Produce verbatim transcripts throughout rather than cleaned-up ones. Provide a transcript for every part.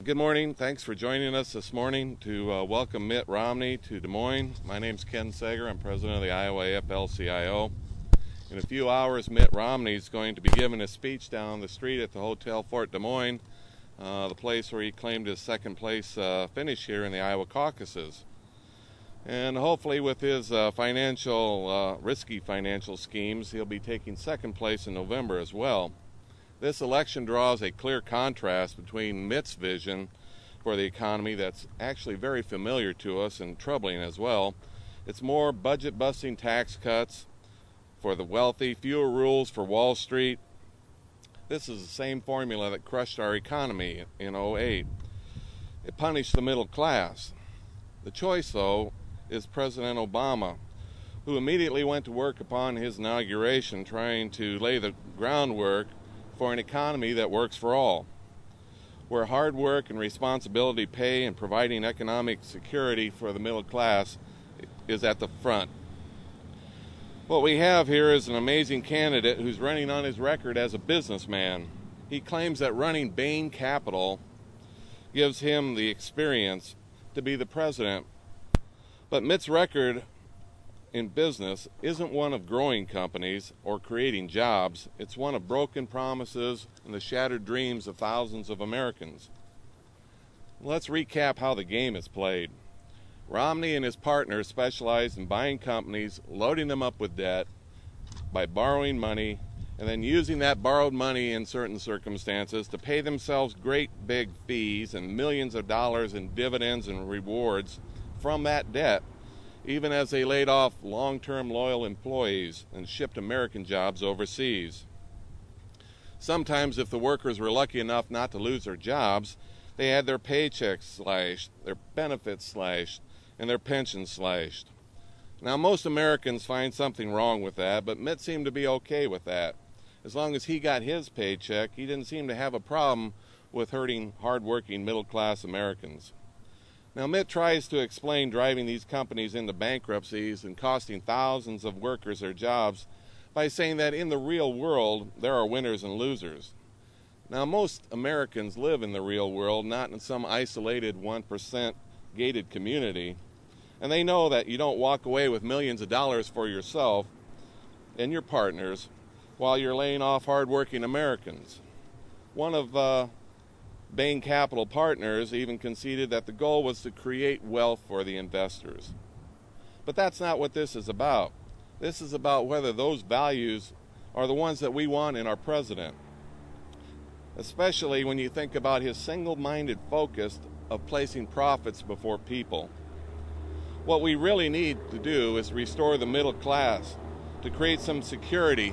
Good morning. Thanks for joining us this morning to uh, welcome Mitt Romney to Des Moines. My name's Ken Sager. I'm president of the Iowa A F L C I O. In a few hours, Mitt Romney is going to be giving a speech down the street at the Hotel Fort Des Moines, uh, the place where he claimed his second place uh, finish here in the Iowa caucuses. And hopefully with his uh, financial, uh, risky financial schemes, he'll be taking second place in November as well. This election draws a clear contrast between Mitt's vision for the economy that's actually very familiar to us and troubling as well. It's more budget-busting tax cuts for the wealthy, fewer rules for Wall Street. This is the same formula that crushed our economy in oh eight. It punished the middle class. The choice, though, is President Obama, who immediately went to work upon his inauguration trying to lay the groundwork for an economy that works for all, where hard work and responsibility pay and providing economic security for the middle class is at the front. What we have here is an amazing candidate who's running on his record as a businessman. He claims that running Bain Capital gives him the experience to be the president. But Mitt's record in business isn't one of growing companies or creating jobs. It's one of broken promises and the shattered dreams of thousands of Americans. Let's recap how the game is played. Romney and his partners specialize in buying companies, loading them up with debt by borrowing money, and then using that borrowed money in certain circumstances to pay themselves great big fees and millions of dollars in dividends and rewards from that debt, even as they laid off long-term loyal employees and shipped American jobs overseas. Sometimes, if the workers were lucky enough not to lose their jobs, they had their paychecks slashed, their benefits slashed, and their pensions slashed. Now, most Americans find something wrong with that, but Mitt seemed to be okay with that. As long as he got his paycheck, he didn't seem to have a problem with hurting hard-working middle-class Americans. Now, Mitt tries to explain driving these companies into bankruptcies and costing thousands of workers their jobs by saying that in the real world, there are winners and losers. Now, most Americans live in the real world, not in some isolated one percent gated community, and they know that you don't walk away with millions of dollars for yourself and your partners while you're laying off hardworking Americans. One of uh, Bain Capital partners even conceded that the goal was to create wealth for the investors. But that's not what this is about. This is about whether those values are the ones that we want in our president, especially when you think about his single-minded focus of placing profits before people. What we really need to do is restore the middle class, to create some security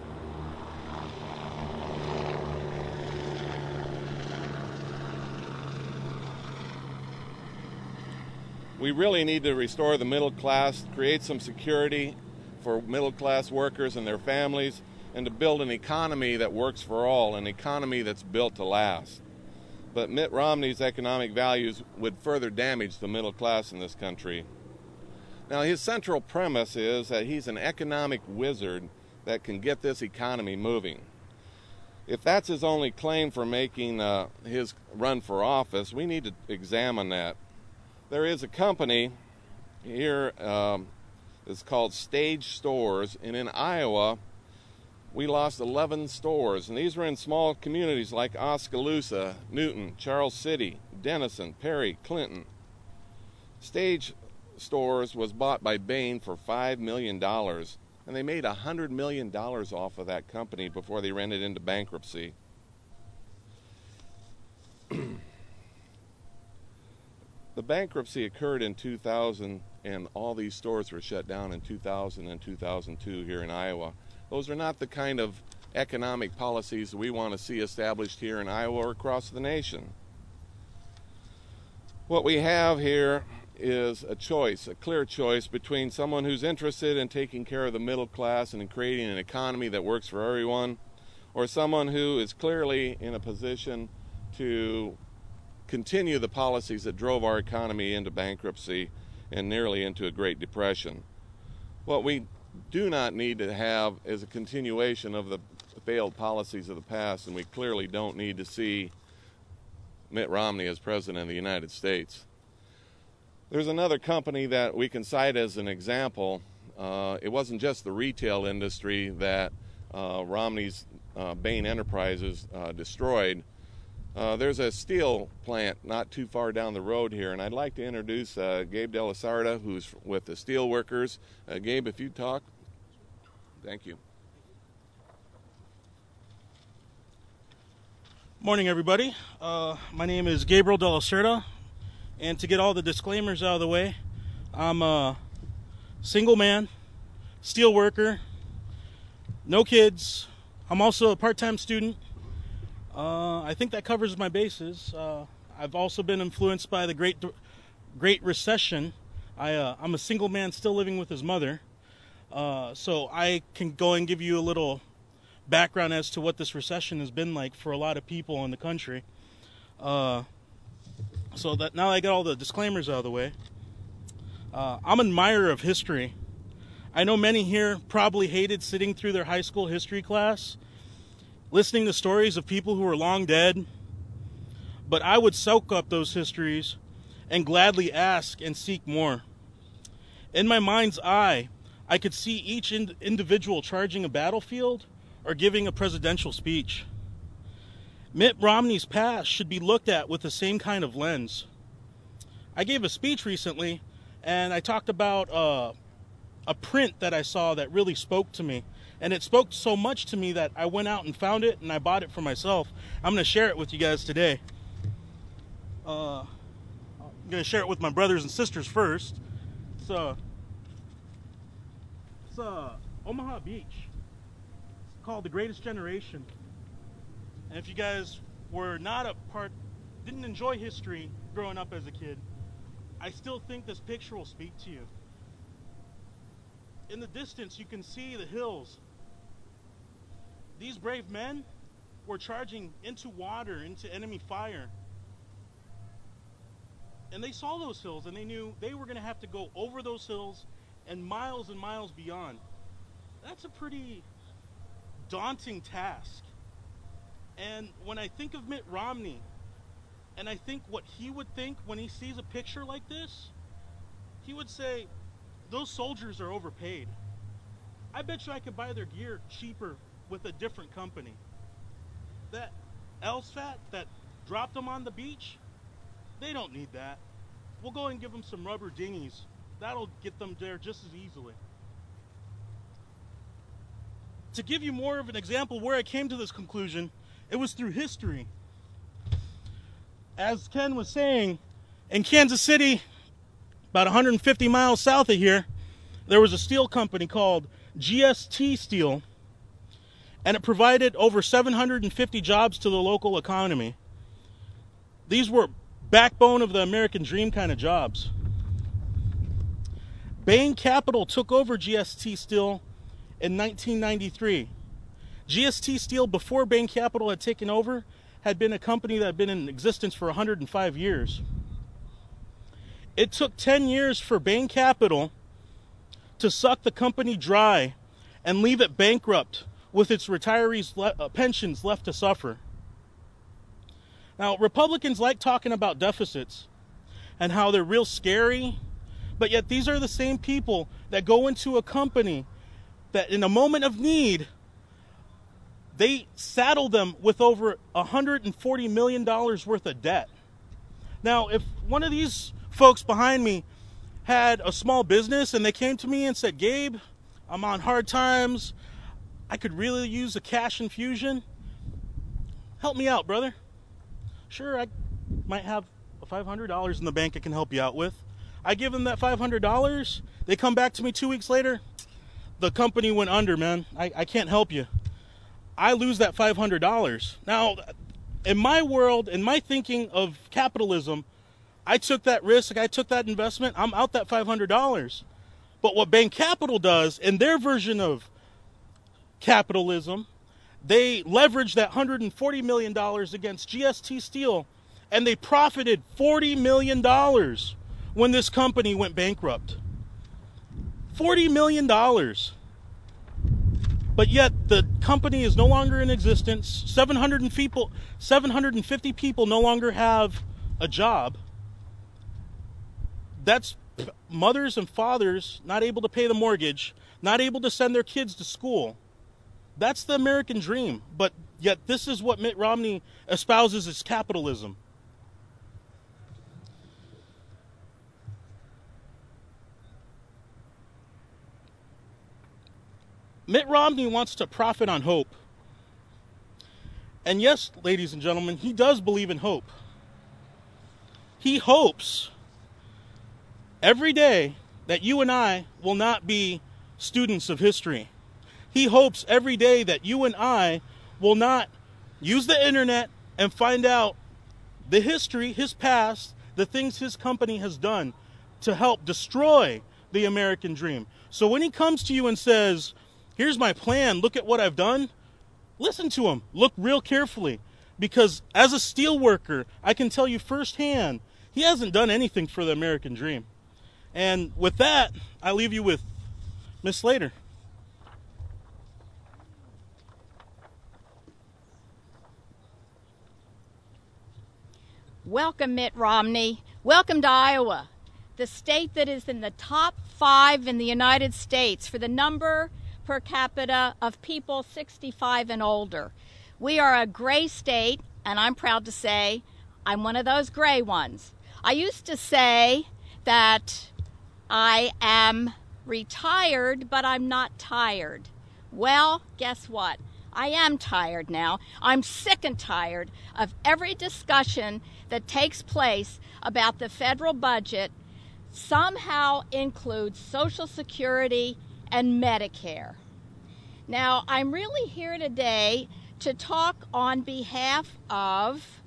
We really need to restore the middle class, create some security for middle-class workers and their families, and to build an economy that works for all, an economy that's built to last. But Mitt Romney's economic values would further damage the middle class in this country. Now, his central premise is that he's an economic wizard that can get this economy moving. If that's his only claim for making uh, his run for office, we need to examine that. There is a company here um, that's called Stage Stores, and in Iowa, we lost eleven stores, and these were in small communities like Oskaloosa, Newton, Charles City, Denison, Perry, Clinton. Stage Stores was bought by Bain for five million dollars, and they made one hundred million dollars off of that company before they ran it into bankruptcy. The bankruptcy occurred in two thousand, and all these stores were shut down in two thousand and two thousand two here in Iowa. Those are not the kind of economic policies we want to see established here in Iowa or across the nation. What we have here is a choice, a clear choice between someone who's interested in taking care of the middle class and in creating an economy that works for everyone, or someone who is clearly in a position to continue the policies that drove our economy into bankruptcy and nearly into a Great Depression. What we do not need to have is a continuation of the failed policies of the past, and we clearly don't need to see Mitt Romney as President of the United States. There's another company that we can cite as an example. Uh, it wasn't just the retail industry that uh, Romney's uh, Bain Enterprises uh, destroyed. Uh, there's a steel plant not too far down the road here, and I'd like to introduce uh, Gabe Delasarda, who's with the steel workers. Uh, Gabe, if you talk. Thank you. Morning, everybody. Uh, my name is Gabriel Delasarda, and to get all the disclaimers out of the way, I'm a single man, steel worker, no kids. I'm also a part-time student. Uh, I think that covers my bases. Uh, I've also been influenced by the Great Great Recession. I, uh, I'm a single man still living with his mother. Uh, so I can go and give you a little background as to what this recession has been like for a lot of people in the country. Uh, so that now I got all the disclaimers out of the way. Uh, I'm an admirer of history. I know many here probably hated sitting through their high school history class, listening to stories of people who are long dead, but I would soak up those histories and gladly ask and seek more. In my mind's eye, I could see each ind- individual charging a battlefield or giving a presidential speech. Mitt Romney's past should be looked at with the same kind of lens. I gave a speech recently, and I talked about uh, a print that I saw that really spoke to me. And it spoke so much to me that I went out and found it, and I bought it for myself. I'm going to share it with you guys today. Uh, I'm going to share it with my brothers and sisters first. It's, uh, it's uh, Omaha Beach. It's called The Greatest Generation. And if you guys were not a part, didn't enjoy history growing up as a kid, I still think this picture will speak to you. In the distance, you can see the hills. These brave men were charging into water, into enemy fire. And they saw those hills, and they knew they were going to have to go over those hills and miles and miles beyond. That's a pretty daunting task. And when I think of Mitt Romney, and I think what he would think when he sees a picture like this, he would say, those soldiers are overpaid. I bet you I could buy their gear cheaper with a different company. That L S F A T that dropped them on the beach, they don't need that. We'll go and give them some rubber dinghies. That'll get them there just as easily. To give you more of an example where I came to this conclusion, it was through history. As Ken was saying, in Kansas City, about one hundred fifty miles south of here, there was a steel company called G S T Steel, and it provided over seven hundred fifty jobs to the local economy. These were backbone of the American dream kind of jobs. Bain Capital took over G S T Steel in nineteen ninety-three. G S T Steel, before Bain Capital had taken over, had been a company that had been in existence for one hundred five years. It took ten years for Bain Capital to suck the company dry and leave it bankrupt with its retirees' le- uh, pensions left to suffer. Now, Republicans like talking about deficits and how they're real scary, but yet these are the same people that go into a company that in a moment of need, they saddle them with over one hundred forty million dollars worth of debt. Now, if one of these folks behind me had a small business and they came to me and said, Gabe, I'm on hard times, I could really use a cash infusion, help me out, brother. Sure, I might have five hundred dollars in the bank I can help you out with. I give them that five hundred dollars, they come back to me two weeks later, the company went under, man, I, I can't help you. I lose that five hundred dollars. Now, in my world, in my thinking of capitalism, I took that risk, I took that investment, I'm out that five hundred dollars. But what Bain Capital does, in their version of capitalism, they leveraged that one hundred forty million dollars against G S T Steel, and they profited forty million dollars when this company went bankrupt. forty million dollars. But yet the company is no longer in existence. seven hundred people, seven hundred fifty people no longer have a job. That's mothers and fathers not able to pay the mortgage, not able to send their kids to school. That's the American dream. But yet this is what Mitt Romney espouses as capitalism. Mitt Romney wants to profit on hope. And yes, ladies and gentlemen, he does believe in hope. He hopes every day that you and I will not be students of history. He hopes every day that you and I will not use the internet and find out the history, his past, the things his company has done to help destroy the American dream. So when he comes to you and says, here's my plan, look at what I've done, listen to him. Look real carefully. Because as a steel worker, I can tell you firsthand, he hasn't done anything for the American dream. And with that, I leave you with Miss Slater. Welcome, Mitt Romney. Welcome to Iowa, the state that is in the top five in the United States for the number per capita of people sixty-five and older. We are a gray state, and I'm proud to say I'm one of those gray ones. I used to say that I am retired, but I'm not tired. Well, guess what? I am tired now. I'm sick and tired of every discussion that takes place about the federal budget somehow includes Social Security and Medicare. Now, I'm really here today to talk on behalf of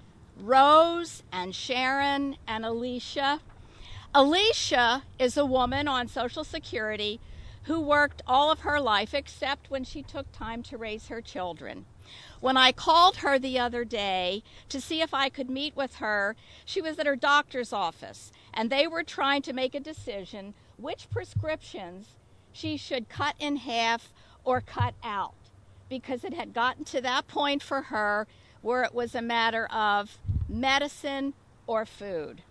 Rose and Sharon and Alicia. Alicia is a woman on Social Security who worked all of her life except when she took time to raise her children. When I called her the other day to see if I could meet with her, she was at her doctor's office, and they were trying to make a decision which prescriptions she should cut in half or cut out, because it had gotten to that point for her where it was a matter of medicine or food.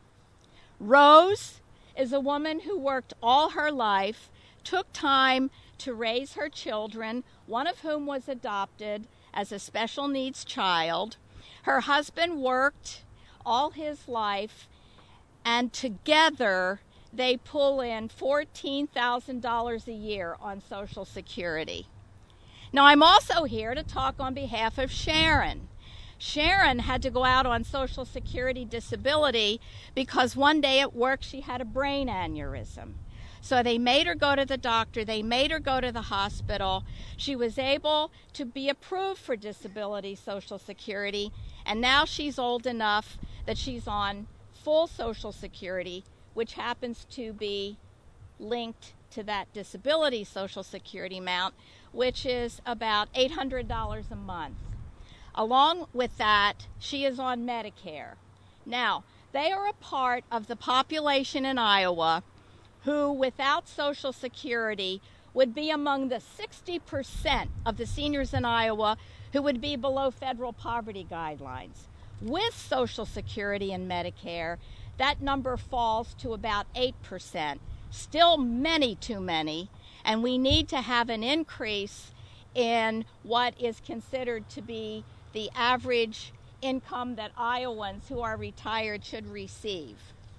Rose is a woman who worked all her life, took time to raise her children, one of whom was adopted as a special needs child. Her husband worked all his life, and together they pull in fourteen thousand dollars a year on Social Security. Now, I'm also here to talk on behalf of Sharon. Sharon had to go out on Social Security disability because one day at work she had a brain aneurysm. So they made her go to the doctor, they made her go to the hospital. She was able to be approved for disability Social Security, and now she's old enough that she's on full Social Security, which happens to be linked to that disability Social Security amount, which is about eight hundred dollars a month. Along with that, she is on Medicare. Now, they are a part of the population in Iowa who, without Social Security, would be among the sixty percent of the seniors in Iowa who would be below federal poverty guidelines. With Social Security and Medicare, that number falls to about eight percent. Still many too many, and we need to have an increase in what is considered to be the average income that Iowans who are retired should receive.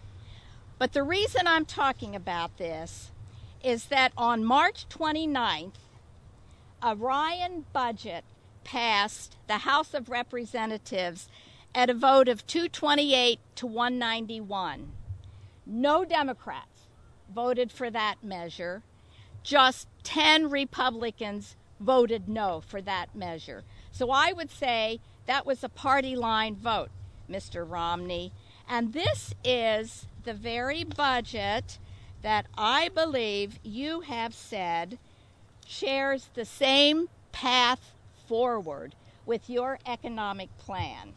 But the reason I'm talking about this is that on March twenty-ninth, a Ryan budget passed the House of Representatives at a vote of two twenty-eight to one ninety-one. No Democrats voted for that measure. Just ten Republicans voted no for that measure. So I would say that was a party line vote, Mister Romney. And this is the very budget that I believe you have said shares the same path forward with your economic plan.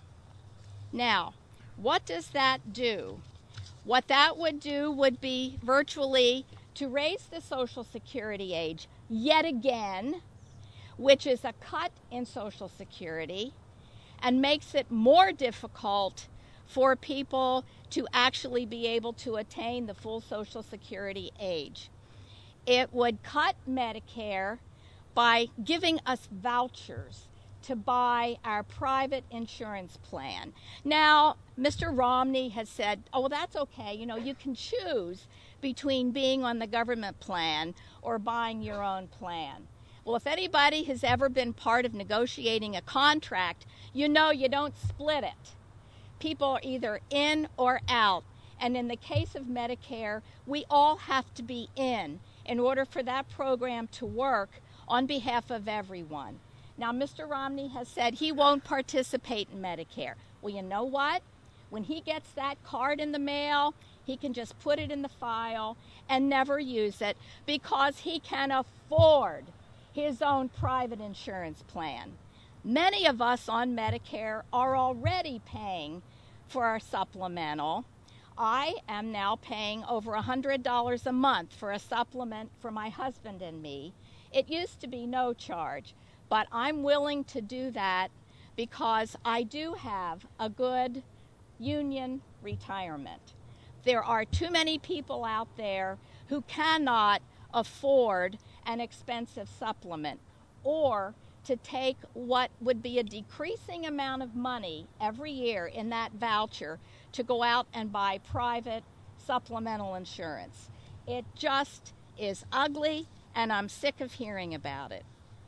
Now, what does that do? What that would do would be virtually to raise the Social Security age yet again, which is a cut in Social Security and makes it more difficult for people to actually be able to attain the full Social Security age. It would cut Medicare by giving us vouchers to buy our private insurance plan. Now, Mister Romney has said, oh, well, that's okay. You know, you can choose between being on the government plan or buying your own plan. Well, if anybody has ever been part of negotiating a contract, you know you don't split it. People are either in or out. And in the case of Medicare, we all have to be in in order for that program to work on behalf of everyone. Now, Mister Romney has said he won't participate in Medicare. Well, you know what? When he gets that card in the mail, he can just put it in the file and never use it because he can afford his own private insurance plan. Many of us on Medicare are already paying for our supplemental. I am now paying over one hundred dollars a month for a supplement for my husband and me. It used to be no charge, but I'm willing to do that because I do have a good union retirement. There are too many people out there who cannot afford an expensive supplement or to take what would be a decreasing amount of money every year in that voucher to go out and buy private supplemental insurance. It just is ugly, and I'm sick of hearing about it.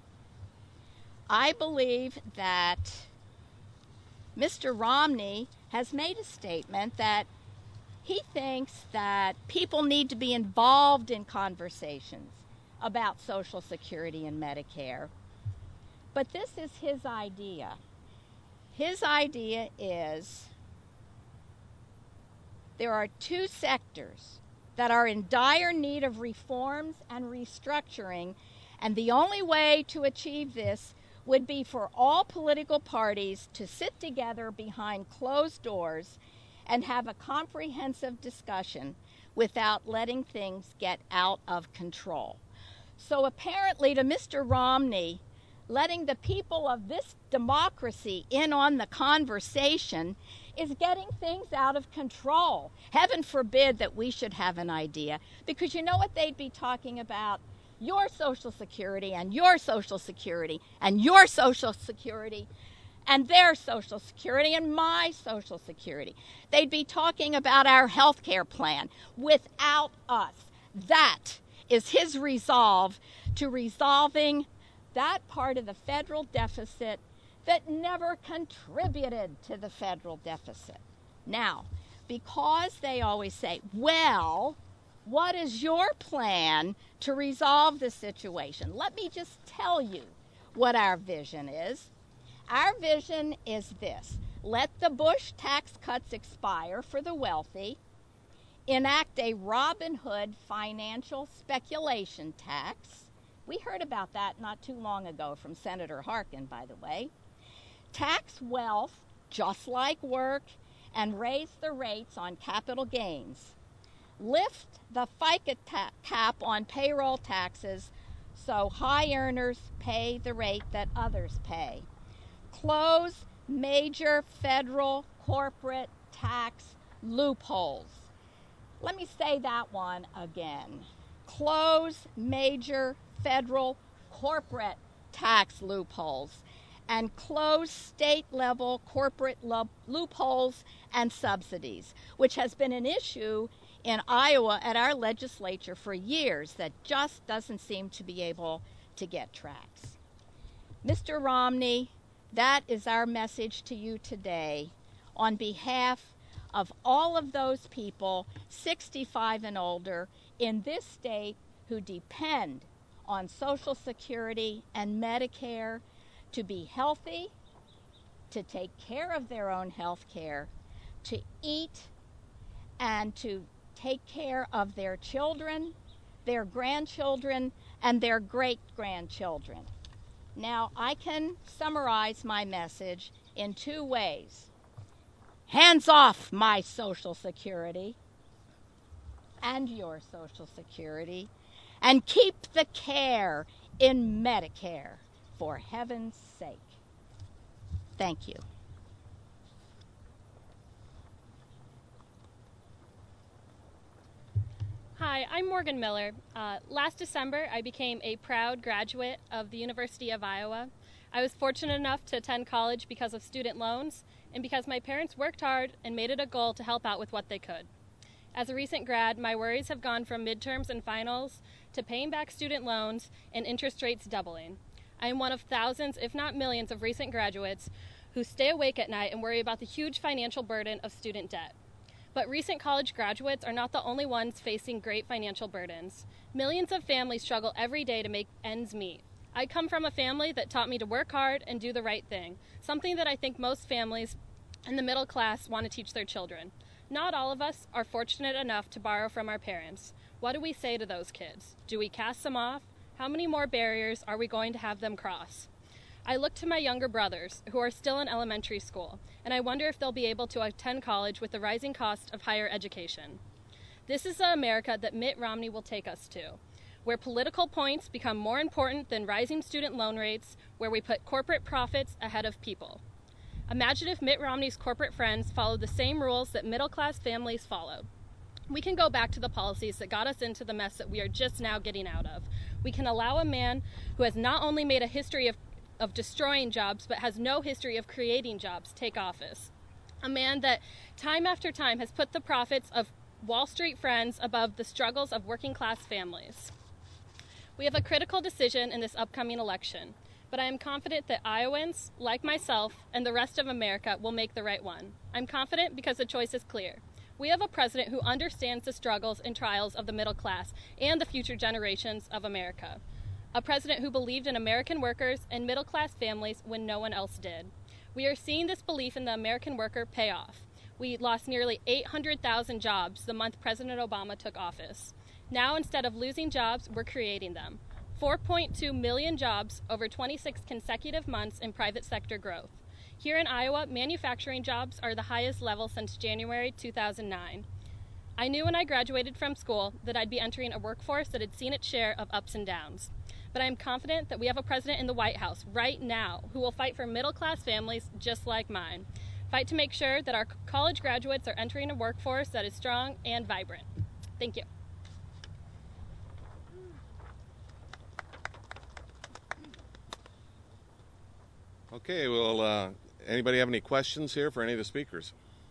I believe that Mister Romney has made a statement that he thinks that people need to be involved in conversations about Social Security and Medicare. But this is his idea. His idea is there are two sectors that are in dire need of reforms and restructuring, and the only way to achieve this would be for all political parties to sit together behind closed doors and have a comprehensive discussion without letting things get out of control. So apparently to Mister Romney, letting the people of this democracy in on the conversation is getting things out of control. Heaven forbid that we should have an idea, because you know what they'd be talking about? Your Social Security and your Social Security and your Social Security and their Social Security and my Social Security. They'd be talking about our health care plan without us. That is his resolve to resolving that part of the federal deficit that never contributed to the federal deficit. Now, because they always say, well, what is your plan to resolve the situation? Let me just tell you what our vision is. Our vision is this: let the Bush tax cuts expire for the wealthy, enact a Robin Hood financial speculation tax. We heard about that not too long ago from Senator Harkin, by the way. Tax wealth just like work and raise the rates on capital gains. Lift the FICA ta- cap on payroll taxes so high earners pay the rate that others pay. Close major federal corporate tax loopholes. Let me say that one again. Close major federal corporate tax loopholes and close state-level corporate lo- loopholes and subsidies, which has been an issue in Iowa at our legislature for years that just doesn't seem to be able to get tracks. Mister Romney, that is our message to you today on behalf of all of those people sixty-five and older in this state who depend on Social Security and Medicare to be healthy, to take care of their own health care, to eat, and to take care of their children, their grandchildren, and their great-grandchildren. Now, I can summarize my message in two ways. Hands off my Social Security and your Social Security, and keep the care in Medicare. For heaven's sake. Thank you. Hi, I'm Morgan Miller. Uh, last December, I became a proud graduate of the University of Iowa. I was fortunate enough to attend college because of student loans and because my parents worked hard and made it a goal to help out with what they could. As a recent grad, my worries have gone from midterms and finals to paying back student loans and interest rates doubling. I am one of thousands, if not millions, of recent graduates who stay awake at night and worry about the huge financial burden of student debt. But recent college graduates are not the only ones facing great financial burdens. Millions of families struggle every day to make ends meet. I come from a family that taught me to work hard and do the right thing, something that I think most families in the middle class want to teach their children. Not all of us are fortunate enough to borrow from our parents. What do we say to those kids? Do we cast them off? How many more barriers are we going to have them cross? I look to my younger brothers, who are still in elementary school, and I wonder if they'll be able to attend college with the rising cost of higher education. This is the America that Mitt Romney will take us to, where political points become more important than rising student loan rates, where we put corporate profits ahead of people. Imagine if Mitt Romney's corporate friends followed the same rules that middle-class families followed. We can go back to the policies that got us into the mess that we are just now getting out of. We can allow a man who has not only made a history of of destroying jobs, but has no history of creating jobs, take office. A man that time after time has put the profits of Wall Street friends above the struggles of working class families. We have a critical decision in this upcoming election, but I am confident that Iowans, like myself, and the rest of America will make the right one. I'm confident because the choice is clear. We have a president who understands the struggles and trials of the middle class and the future generations of America. A president who believed in American workers and middle-class families when no one else did. We are seeing this belief in the American worker pay off. We lost nearly eight hundred thousand jobs the month President Obama took office. Now, instead of losing jobs, we're creating them. four point two million jobs over twenty-six consecutive months in private sector growth. Here in Iowa, manufacturing jobs are the highest level since January two thousand nine. I knew when I graduated from school that I'd be entering a workforce that had seen its share of ups and downs. But I am confident that we have a president in the White House right now who will fight for middle-class families just like mine. Fight to make sure that our college graduates are entering a workforce that is strong and vibrant. Thank you. Okay, well, uh, anybody have any questions here for any of the speakers?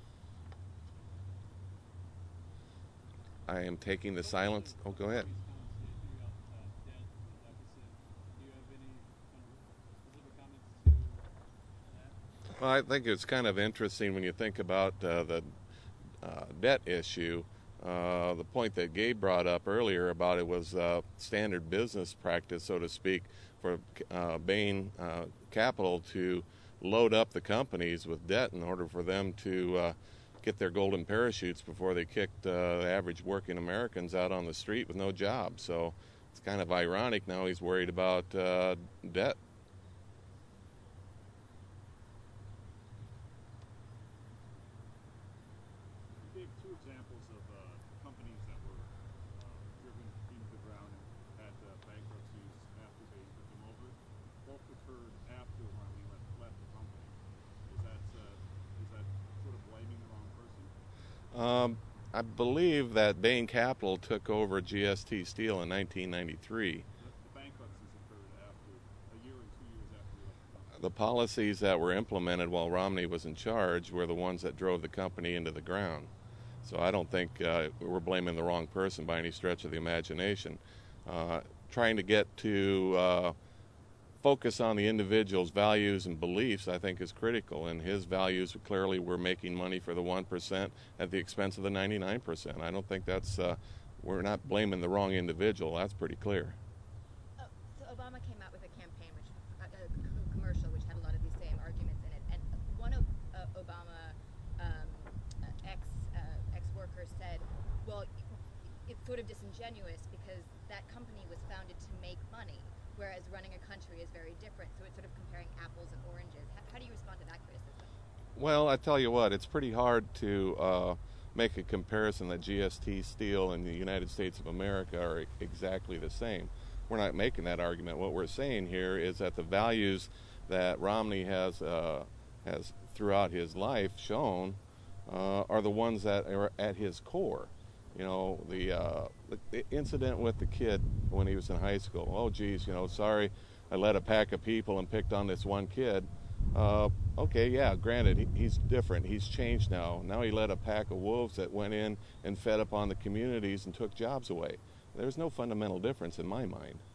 I am taking the silence. Oh, go ahead. Well, I think it's kind of interesting when you think about uh, the uh, debt issue. Uh, the point that Gabe brought up earlier about it was uh, standard business practice, so to speak, for uh, Bain uh, Capital to load up the companies with debt in order for them to uh, get their golden parachutes before they kicked uh, the average working Americans out on the street with no job. So it's kind of ironic now he's worried about uh, debt. Um, I believe that Bain Capital took over G S T Steel in nineteen ninety-three. The bankruptcies occurred after, a year and two years after we left the company. The policies that were implemented while Romney was in charge were the ones that drove the company into the ground. So I don't think uh, we're blaming the wrong person by any stretch of the imagination. Uh, trying to get to uh, focus on the individual's values and beliefs, I think, is critical. And his values clearly were making money for the one percent at the expense of the ninety-nine percent. I don't think that's, uh, we're not blaming the wrong individual. That's pretty clear. Oh, so Obama came out with a campaign, which a, a commercial, which had a lot of these same arguments in it. And one of uh, Obama um, uh, ex uh, ex-workers said, well, it's sort of disingenuous because that company was founded to make money, whereas running a country is very different. So it's sort of comparing apples and oranges. How, how do you respond to that criticism? Well, I tell you what, it's pretty hard to uh, make a comparison that G S T Steel and the United States of America are exactly the same. we're not making that argument. What we're saying here is that the values that Romney has uh, has throughout his life shown uh, are the ones that are at his core. You know, the, uh, the, the incident with the kid when he was in high school. Oh, geez, you know, sorry, I led a pack of people and picked on this one kid. Uh, okay, yeah, granted, he, he's different. He's changed now. Now he led a pack of wolves that went in and fed upon the communities and took jobs away. There's no fundamental difference in my mind.